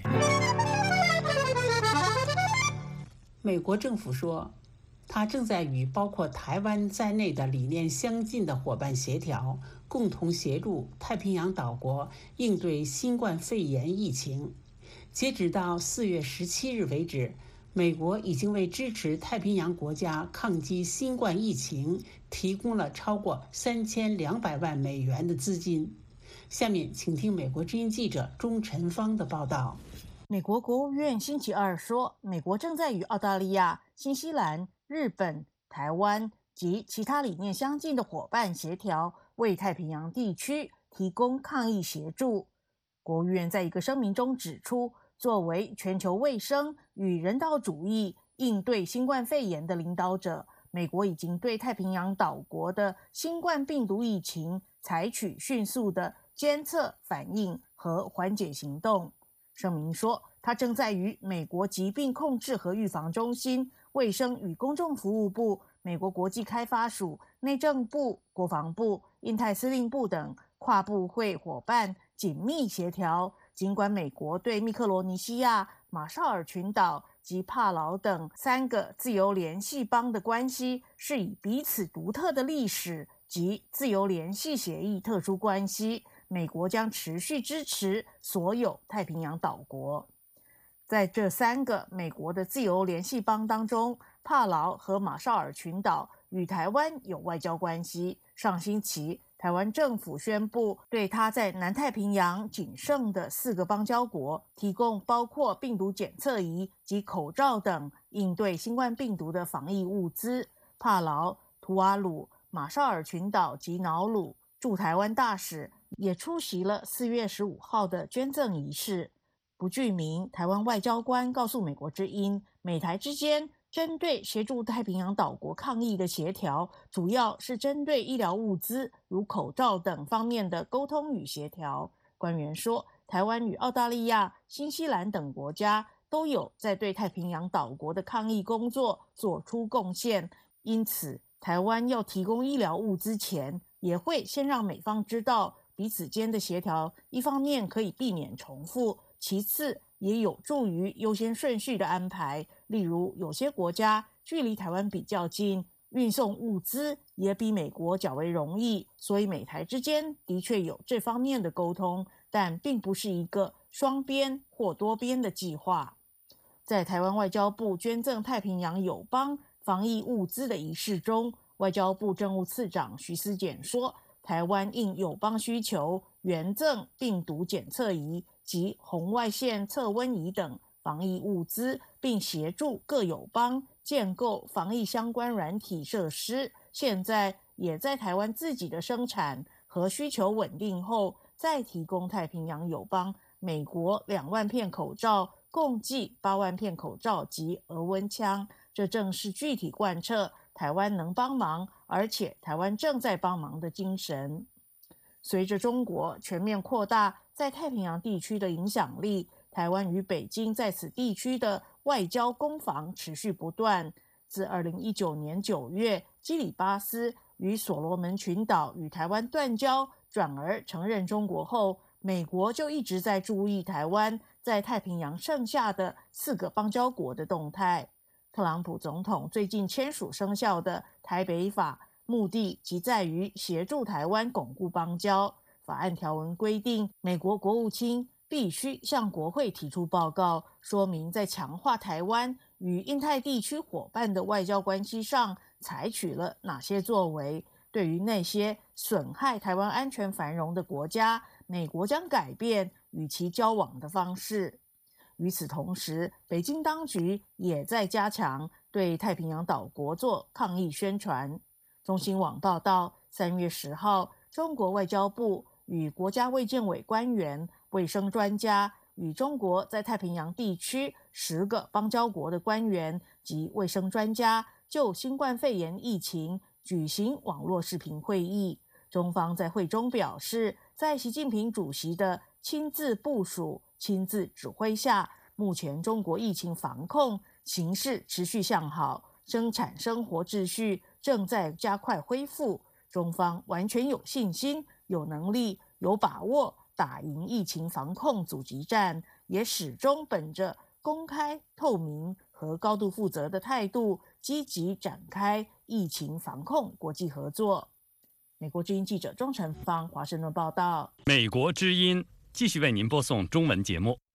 美国政府说，他正在与包括台湾在内的理念相近的伙伴协调，共同协助太平洋岛国应对新冠肺炎疫情。截止到4月17日为止，美国已经为支持太平洋国家抗击新冠疫情提供了超过3200万美元的资金。下面请听美国之音记者钟晨芳的报道。 美国国务院星期二说，美国正在与澳大利亚、新西兰、日本、台湾及其他理念相近的伙伴协调，为太平洋地区提供抗疫协助。国务院在一个声明中指出，作为全球卫生与人道主义应对新冠肺炎的领导者，美国已经对太平洋岛国的新冠病毒疫情采取迅速的监测、反应和缓解行动。声明说，它正在与美国疾病控制和预防中心、卫生与公众服务部、美国国际开发署、内政部、国防部、印太司令部等跨部会伙伴紧密协调。尽管美国对密克罗尼西亚、马绍尔群岛及帕劳等3个自由联系邦的关系是以彼此独特的历史及自由联系协议特殊关系，美国将持续支持所有太平洋岛国。在这3个美国的自由联系邦当中，帕劳和马绍尔群岛与台湾有外交关系。上星期，台湾政府宣布对他在南太平洋仅剩的4个邦交国提供包括病毒检测仪及口罩等应对新冠病毒的防疫物资。帕劳、图瓦鲁、马绍尔群岛及瑙鲁驻台湾大使也出席了4月15号的捐赠仪式。不具名台湾外交官告诉美国之音，美台之间针对协助太平洋岛国抗疫的协调，主要是针对医疗物资如口罩等方面的沟通与协调。官员说，台湾与澳大利亚、新西兰等国家都有在对太平洋岛国的抗疫工作做出贡献，因此台湾要提供医疗物资前，也会先让美方知道彼此间的协调，一方面可以避免重复，其次也有助于优先顺序的安排。例如，有些国家距离台湾比较近，运送物资也比美国较为容易，所以美台之间的确有这方面的沟通，但并不是一个双边或多边的计划。在台湾外交部捐赠太平洋友邦防疫物资的仪式中，外交部政务次长徐思俭说，台湾应友邦需求，援赠病毒检测仪及红外线测温仪等防疫物资，并协助各友邦建构防疫相关软体设施。现在也在台湾自己的生产和需求稳定后，再提供太平洋友邦美国2万片口罩，共计8万片口罩及额温枪。这正是具体贯彻台湾能帮忙，而且台湾正在帮忙的精神。随着中国全面扩大在太平洋地区的影响力，台湾与北京在此地区的外交攻防持续不断。自2019年9月，基里巴斯与所罗门群岛与台湾断交，转而承认中国后，美国就一直在注意台湾在太平洋剩下的4个邦交国的动态。特朗普总统最近签署生效的台北法，目的即在于协助台湾巩固邦交。法案条文规定，美国国务卿必须向国会提出报告，说明在强化台湾与印太地区伙伴的外交关系上采取了哪些作为。对于那些损害台湾安全繁荣的国家，美国将改变与其交往的方式。与此同时，北京当局也在加强对太平洋岛国做抗议宣传。中新网报道，3月10号，中国外交部与国家卫健委官员、卫生专家与中国在太平洋地区10个邦交国的官员及卫生专家就新冠肺炎疫情举行网络视频会议。中方在会中表示，在习近平主席的亲自部署、亲自指挥下，目前中国疫情防控形势持续向好，生产生活秩序正在加快恢复。中方完全有信心、有能力、有把握打赢疫情防控阻击战，也始终本着公开、透明和高度负责的态度，积极展开疫情防控国际合作。美国之音记者钟晨芳华盛顿报道。 美国之音继续为您播送中文节目。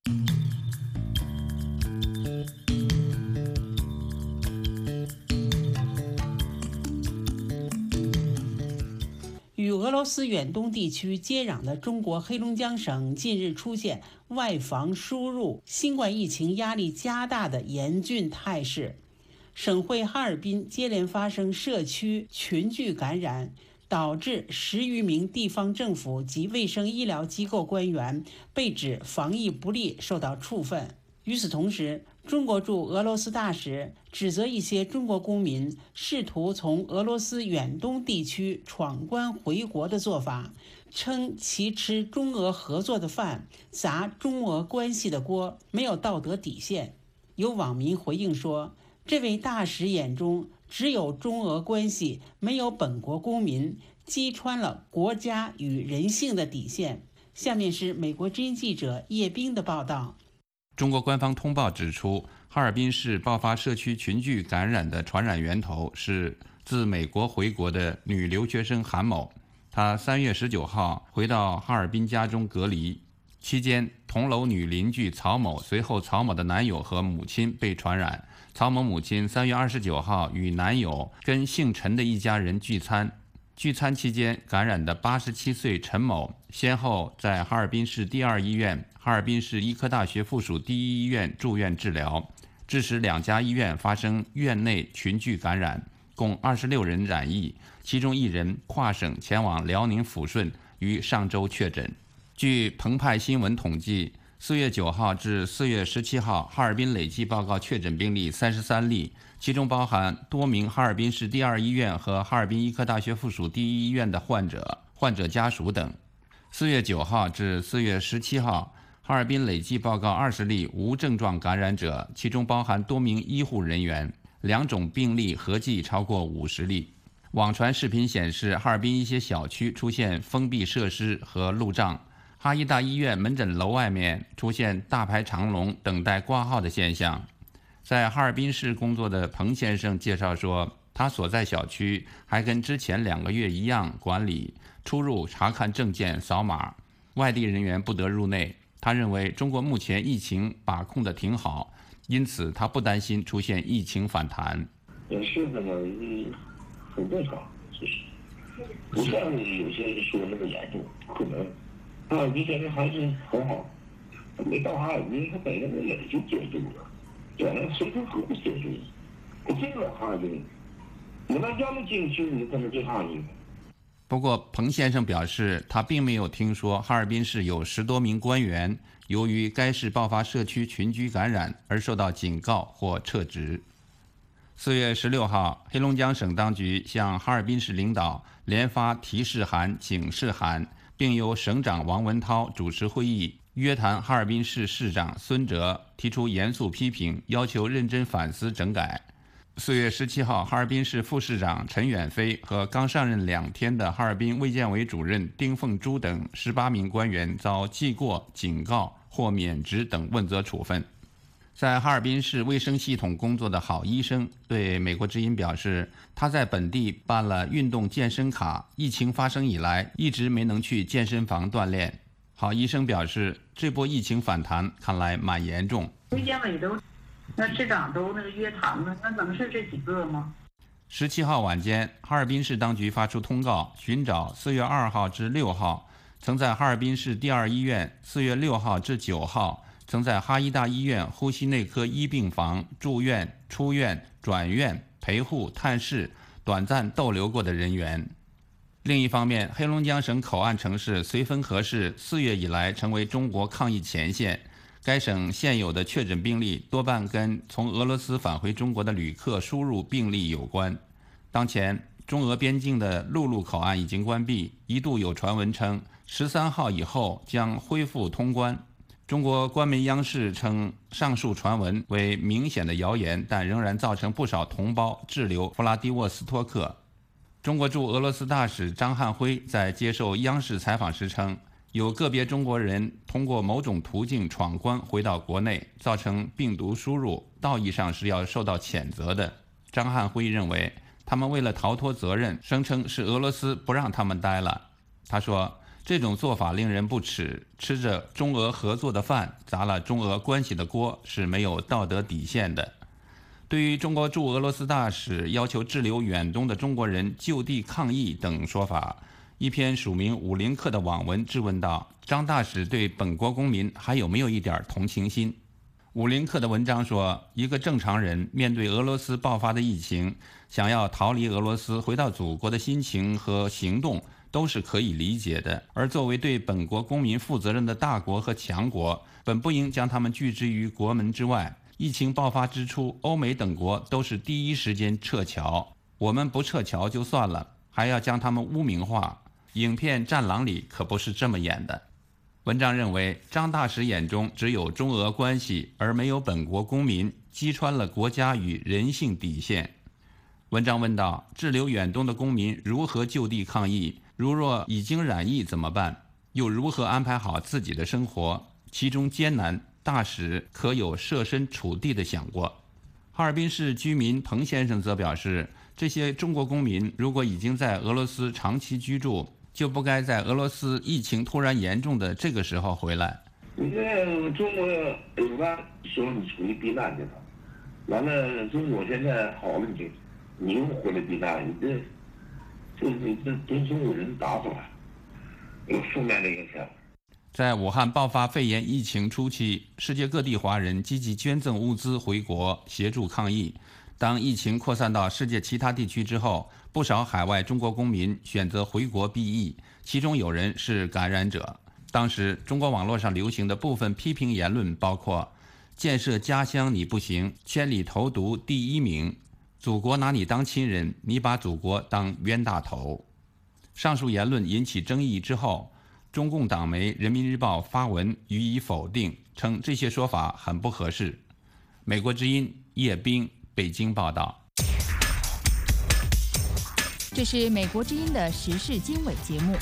与俄罗斯远东地区接壤的中国黑龙江省近日出现外防输入新冠疫情压力加大的严峻态势，省会哈尔滨接连发生社区群聚感染，导致10余名地方政府及卫生医疗机构官员被指防疫不力受到处分。与此同时，中国驻俄罗斯大使指责一些中国公民试图从俄罗斯远东地区闯关回国的做法，称其吃中俄合作的饭，砸中俄关系的锅，没有道德底线。有网民回应说，这位大使眼中只有中俄关系，没有本国公民，击穿了国家与人性的底线。下面是美国之音记者叶冰的报道。 中国官方通报指出，哈尔滨市爆发社区群聚感染的传染源头是自美国回国的女留学生韩某。她3月19号回到哈尔滨家中隔离期间，同楼女邻居曹某，随后曹某的男友和母亲被传染。曹某母亲3月29号与男友跟姓陈的一家人聚餐，聚餐期间感染的87岁陈某，先后在哈尔滨市第2医院、哈尔滨市医科大学附属第1医院住院治疗，致使2家医院发生院内群聚感染，共26人染疫，其中1人跨省前往辽宁抚顺，于上周确诊。据澎湃新闻统计，4月9号至4月17号，哈尔滨累计报告确诊病例33例，其中包含多名哈尔滨市第2医院和哈尔滨医科大学附属第1医院的患者家属等。4月9号至4月17号，哈尔滨累计报告20例无症状感染者，其中包含多名医护人员，2种病例合计超过50例。网传视频显示，哈尔滨一些小区出现封闭设施和路障，哈医大医院门诊楼外面出现大排长龙等待挂号的现象。在哈尔滨市工作的彭先生介绍说，他所在小区还跟之前2个月一样管理出入查看证件扫码，外地人员不得入内。他认为中国目前疫情把控得挺好，因此他不担心出现疫情反弹。 是那么很正常，其实不像有些人说那么严重，可能哈尔滨现在还是很好，没到哈尔滨，他北京也就接住了，原来绥芬河接住了，我进了哈尔滨，我那家没进去，你怎么去哈尔滨？ 不过，彭先生表示，他并没有听说哈尔滨市有10多名官员由于该市爆发社区群居感染而受到警告或撤职。4月16号，黑龙江省当局向哈尔滨市领导连发提示函、警示函，并由省长王文涛主持会议，约谈哈尔滨市市长孙哲，提出严肃批评，要求认真反思整改。4月17号，哈尔滨市副市长陈远飞和刚上任2天的哈尔滨卫健委主任丁凤珠等18名官员遭记过、警告或免职等问责处分。在哈尔滨市卫生系统工作的郝医生对美国之音表示，他在本地办了运动健身卡，疫情发生以来一直没能去健身房锻炼。郝医生表示，这波疫情反弹看来蛮严重。 卫健委都那市长都那个约谈了，那能是这几个吗 ？17号晚间，哈尔滨市当局发出通告，寻找4月2号至6号曾在哈尔滨市第2医院4月6号至9号曾在哈医大医院呼吸内科一病房住院、出院、转院、陪护、探视、短暂逗留过的人员。另一方面，黑龙江省口岸城市绥芬河市4月以来成为中国抗疫前线。该省现有的确诊病例多半跟从俄罗斯返回中国的旅客输入病例有关。当前，中俄边境的陆路口岸已经关闭，一度有传闻称13号以后将恢复通关。中国官媒央视称上述传闻为明显的谣言，但仍然造成不少同胞滞留弗拉迪沃斯托克。中国驻俄罗斯大使张汉辉在接受央视采访时称，有个别中国人通过某种途径闯关回到国内，造成病毒输入，道义上是要受到谴责的。张汉辉认为，他们为了逃脱责任，声称是俄罗斯不让他们待了。他说，这种做法令人不齿，吃着中俄合作的饭，砸了中俄关系的锅，是没有道德底线的。对于中国驻俄罗斯大使要求滞留远东的中国人就地抗议等说法，一篇署名武林客的网文质问道：张大使对本国公民还有没有一点同情心？武林客的文章说，一个正常人面对俄罗斯爆发的疫情，想要逃离俄罗斯回到祖国的心情和行动都是可以理解的，而作为对本国公民负责任的大国和强国，本不应将他们拒之于国门之外。疫情爆发之初，欧美等国都是第一时间撤侨，我们不撤侨就算了，还要将他们污名化。影片《战狼》里可不是这么演的。文章认为，张大使眼中只有中俄关系，而没有本国公民，击穿了国家与人性底线。文章问道：滞留远东的公民如何就地抗疫？如若已经染疫怎么办？又如何安排好自己的生活？其中艰难，大使可有设身处地地想过？哈尔滨市居民彭先生则表示，这些中国公民如果已经在俄罗斯长期居住，就不该在俄罗斯疫情突然严重的这个时候回来。 你这中国有的时候你处于避难去了，完了中国现在好了，你又回来避难，你这中国人打死了，有负面的影响。 在武汉爆发肺炎疫情初期，世界各地华人积极捐赠物资回国协助抗疫。当疫情扩散到世界其他地区之后，不少海外中国公民选择回国避疫，其中有人是感染者。当时中国网络上流行的部分批评言论包括：建设家乡你不行，千里投毒第一名，祖国拿你当亲人，你把祖国当冤大头。上述言论引起争议之后，中共党媒《人民日报》发文予以否定，称这些说法很不合适。美国之音叶冰北京报道。 这是美国之音的时事经纬节目。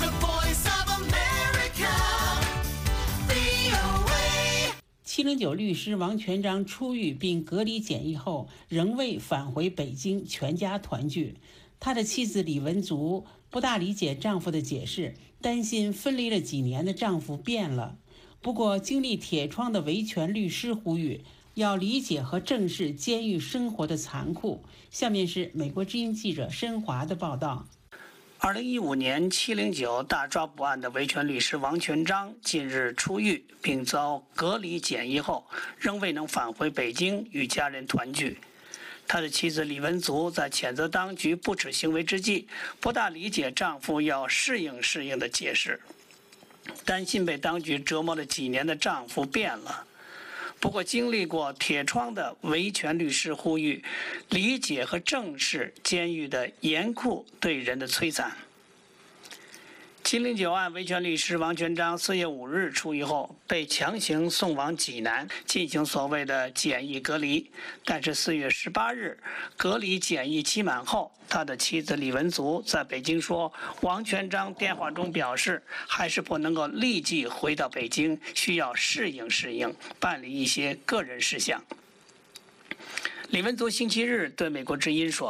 709律师王全章出狱并隔离检疫后，仍未返回北京全家团聚。他的妻子李文竹不大理解丈夫的解释，担心分离了几年的丈夫变了。不过，经历铁窗的维权律师呼吁， 要理解和正视监狱生活的残酷。下面是美国之音记者申华的报道。 2015年709大抓捕案的维权律师王全璋近日出狱，并遭隔离检疫后，仍未能返回北京与家人团聚。他的妻子李文足在谴责当局不耻行为之际，不大理解丈夫要适应的解释，担心被当局折磨了几年的丈夫变了。不过，经历过铁窗的维权律师呼吁，理解和正视监狱的严酷对人的摧残。709案维权律师王全璋4月5日出狱后，被强行送往济南进行所谓的检疫隔离。但是4月18日，隔离检疫期满后，他的妻子李文足在北京说，王全璋电话中表示，还是不能够立即回到北京，需要适应，办理一些个人事项。李文足星期日对美国之音说。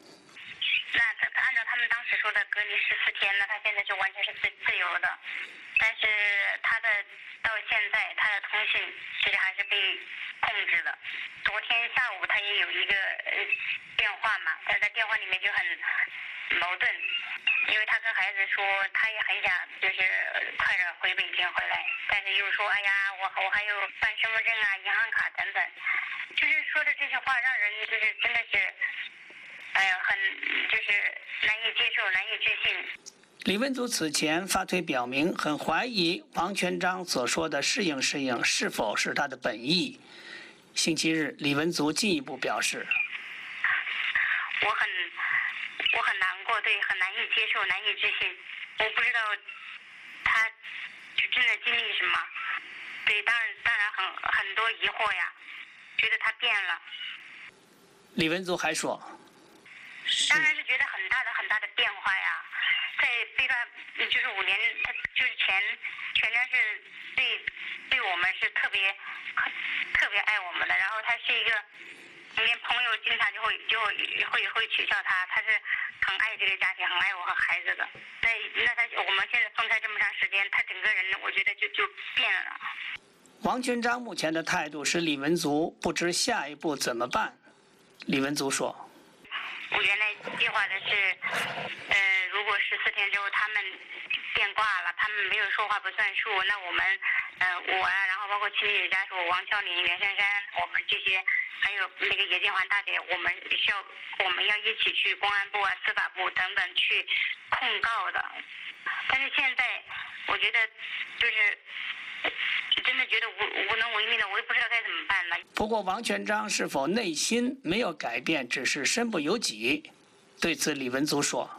说的隔离14天呢，他现在就完全是自由的，但是他的到现在他的通讯其实还是被控制的。昨天下午他也有一个电话嘛，但是在电话里面就很矛盾，因为他跟孩子说他也很想就是快点回北京回来，但是又说哎呀我还有办身份证啊、银行卡等等，就是说的这些话让人就是真的是。很就是难以接受，难以置信。 李文足此前发推表明，很怀疑王全璋所说的适应是否是他的本意。星期日，李文足进一步表示：“ 我很难过，对，很难以接受，难以置信。我不知道他就正在经历什么，对，当然很多疑惑呀，觉得他变了。” 李文足还说。 当然是觉得很大的变化呀，在这段就是5年，他就是前段是对我们是特别爱我们的，然后他是一个连朋友经常就会取笑他，他是很爱这个家庭，很爱我和孩子的。我们现在分开这么长时间，他整个人我觉得就变了。 王全璋目前的态度使李文足不知下一步怎么办。李文足说。 我原来计划的是，如果14天之后他们变卦了，他们没有说话不算数，那我们，我啊，然后包括亲戚家属王孝林、袁姗姗，我们这些，还有那个叶建环大姐，我们要一起去公安部啊、司法部等等去控告的。但是现在，我觉得就是真的觉得无能为力了，我也不知道该怎么办了。 不过，王全璋是否内心没有改变，只是身不由己？对此，李文足说：“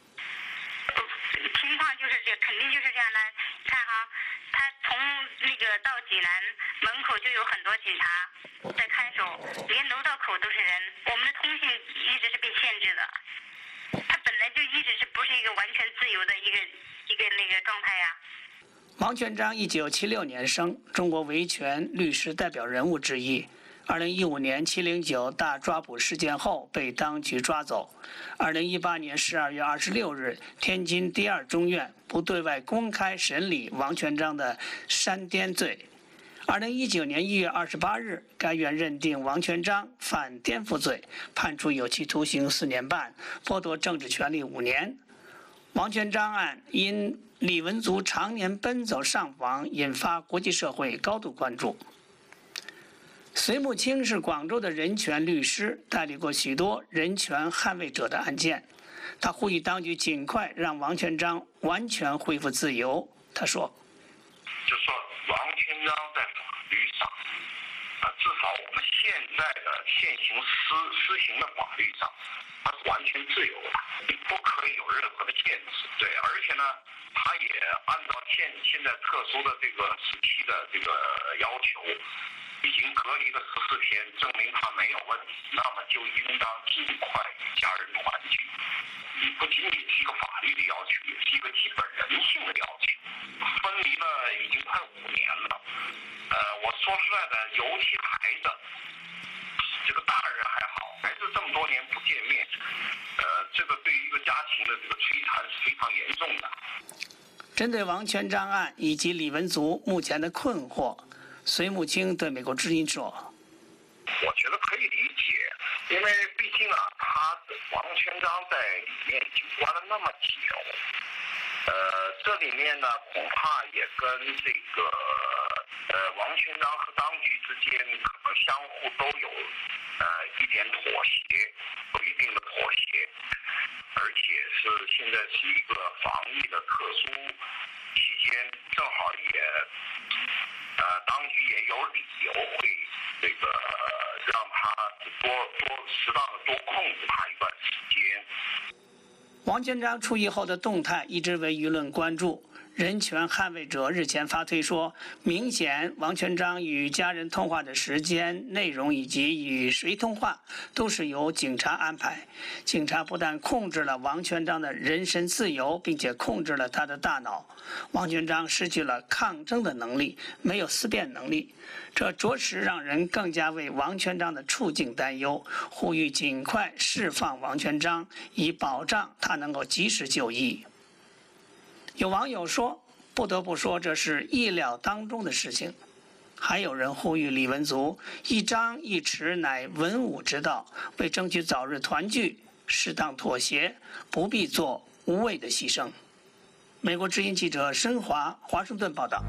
情况就是肯定就是这样的。你看哈，他从那个到济南门口就有很多警察在看守，连楼道口都是人。我们的通信一直是被限制的，他本来就一直是不是一个完全自由的一个那个状态呀。” 王全璋1976年生，中国维权律师代表人物之一。2015年709大抓捕事件后被当局抓走。2018年12月26日，天津第2中院不对外公开审理王全璋的煽颠罪。2019年1月28日，该院认定王全璋犯颠覆罪，判处有期徒刑4年半，剥夺政治权利5年。王全璋案因李文足常年奔走上访，引发国际社会高度关注。隋木青是广州的人权律师，代理过许多人权捍卫者的案件。他呼吁当局尽快让王全璋完全恢复自由。他说：“ 就说王全璋在法律上，至少我们现在的现行施行的法律上，他是完全自由的，不可以有任何的限制。对，而且呢，他也按照现在特殊的这个时期的这个要求。”已经隔离了14天，证明他没有问题，那么就应当尽快与家人团聚。不仅仅是一个法律的要求，也是一个基本人性的要求。分离了已经快5年了，我说实在的，尤其孩子，这个大人还好，孩子这么多年不见面，这个对于一个家庭的这个摧残是非常严重的。 针对王全璋案以及李文足目前的困惑。隋木青对美国之音说：“ 我觉得可以理解，因为毕竟啊，王全璋在里面已经关了那么久，这里面呢恐怕也跟这个王全璋和当局之间可能相互都有一点妥协，有一定的妥协，而且现在是一个防疫的特殊期间，正好也当局也有理由会这个让他适当的多控制他一段时间。 王全璋出狱后的动态一直为舆论关注。人权捍卫者日前发推说，明显王全璋与家人通话的时间、内容以及与谁通话，都是由警察安排。警察不但控制了王全璋的人身自由，并且控制了他的大脑。王全璋失去了抗争的能力，没有思辨能力，这着实让人更加为王全璋的处境担忧，呼吁尽快释放王全璋，以保障他能够及时就医。有网友说，不得不说这是意料当中的事情。还有人呼吁李文足一张一弛乃文武之道，为争取早日团聚，适当妥协，不必做无谓的牺牲。美国之音记者申华华盛顿报道。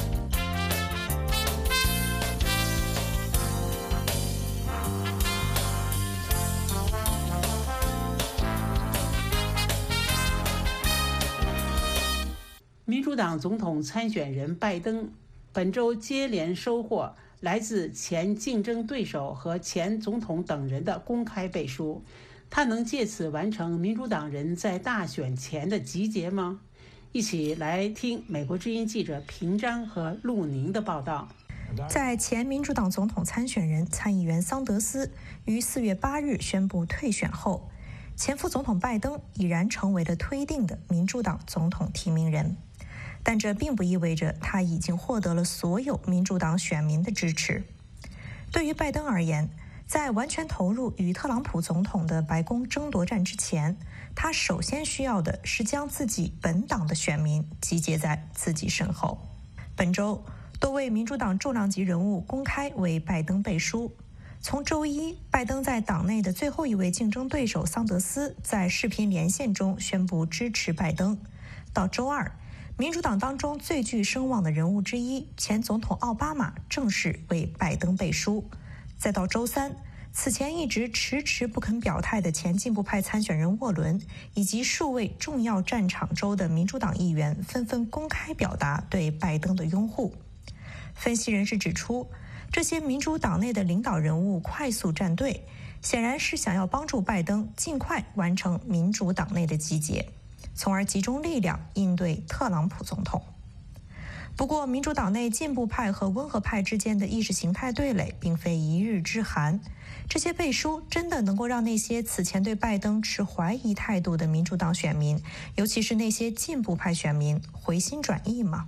民主党总统参选人拜登本周接连收获来自前竞争对手和前总统等人的公开背书，他能借此完成民主党人在大选前的集结吗？一起来听美国之音记者平章和陆宁的报道。 在前民主党总统参选人参议员桑德斯于4月8日宣布退选后，前副总统拜登已然成为了推定的民主党总统提名人。但这并不意味着他已经获得了所有民主党选民的支持。对于拜登而言，在完全投入与特朗普总统的白宫争夺战之前，他首先需要的是将自己本党的选民集结在自己身后。本周，多位民主党重量级人物公开为拜登背书。从周一，拜登在党内的最后一位竞争对手桑德斯在视频连线中宣布支持拜登，到周二，民主党当中最具声望的人物之一，前总统奥巴马正式为拜登背书。再到周三，此前一直迟迟不肯表态的前进步派参选人沃伦，以及数位重要战场州的民主党议员纷纷公开表达对拜登的拥护。分析人士指出，这些民主党内的领导人物快速站队，显然是想要帮助拜登尽快完成民主党内的集结，从而集中力量应对特朗普总统。不过，民主党内进步派和温和派之间的意识形态对垒并非一日之寒。这些背书真的能够让那些此前对拜登持怀疑态度的民主党选民，尤其是那些进步派选民，回心转意吗？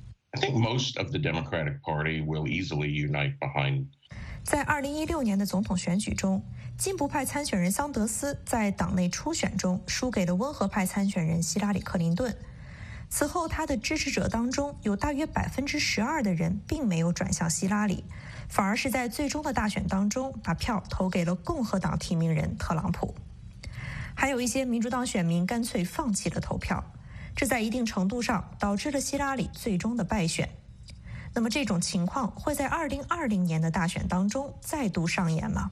I think most of the Democratic Party will easily unite behind. 在2016年的总统选举中，进步派参选人桑德斯在党内初选中输给了温和派参选人希拉里·克林顿。此后，他的支持者当中有大约12%的人并没有转向希拉里，反而是在最终的大选当中把票投给了共和党提名人特朗普。还有一些民主党选民干脆放弃了投票，这在一定程度上导致了希拉里最终的败选。那么这种情况会在2020年的大选当中再度上演吗？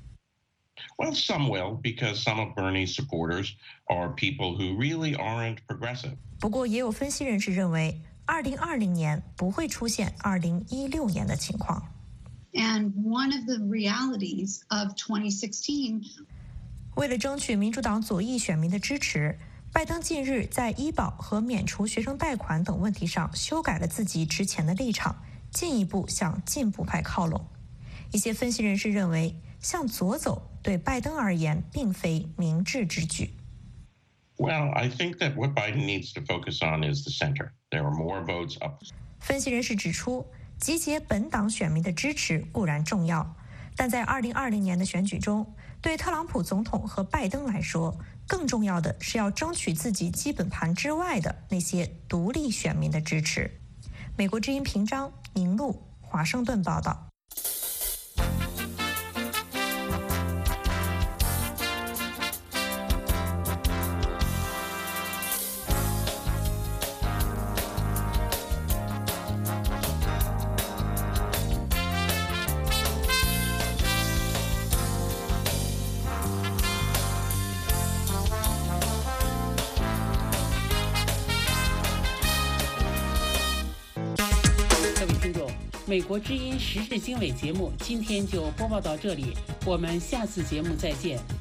Well, some will, because some of Bernie's supporters are people who really aren't progressive. 不过，也有分析人士认为，2020年不会出现2016年的情况。 And one of the realities of 2016. 为了争取民主党左翼选民的支持，拜登近日在医保和免除学生贷款等问题上修改了自己之前的立场，进一步向进步派靠拢。一些分析人士认为，向左走对拜登而言并非明智之举。 Well, I think that what Biden needs to focus on is the center. There are more votes up. 分析人士指出，集结本党选民的支持固然重要，但在2020年的选举中，对特朗普总统和拜登来说，更重要的是要争取自己基本盘之外的那些独立选民的支持。美国之音平章宁路华盛顿报道。 美国之音时事经纬节目今天就播报到这里，我们下次节目再见。